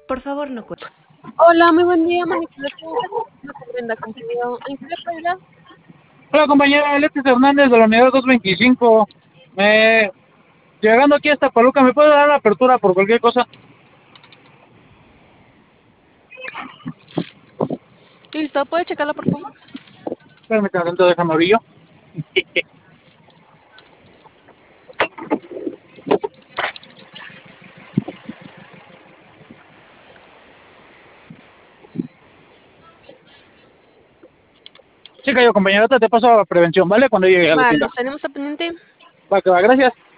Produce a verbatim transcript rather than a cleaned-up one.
Por favor, no cuelgue. Hola, muy buen día, manipulación. Brenda Complejo. ¿En qué le puedo ayudar? Hola compañera, Alexis Hernández de la unidad doscientos veinticinco. Eh, llegando aquí a esta Paluca, ¿me puede dar la apertura por cualquier cosa? Listo, ¿puede checarla, por favor? Permítame tanto, déjame abrir. Sí, cayó compañera, ahorita te paso a prevención, ¿vale? Cuando llegue a la Vale, tienda. estaremos a pendiente. Va, que va, gracias.